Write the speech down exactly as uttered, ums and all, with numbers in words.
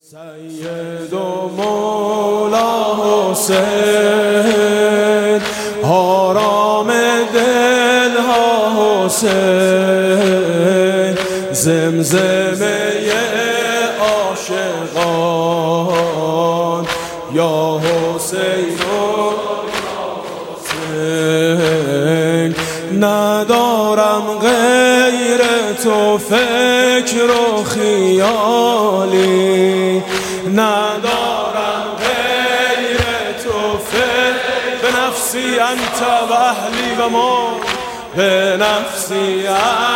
سید و مولا حسین، آرام دلها حسین، زمزمه عاشقان یا حسین و حسین. ندارم غیر تو فکر و خیالی، ندارم غیر تو فکر، به نفسی انت و اهلی و ما، به نفسی انت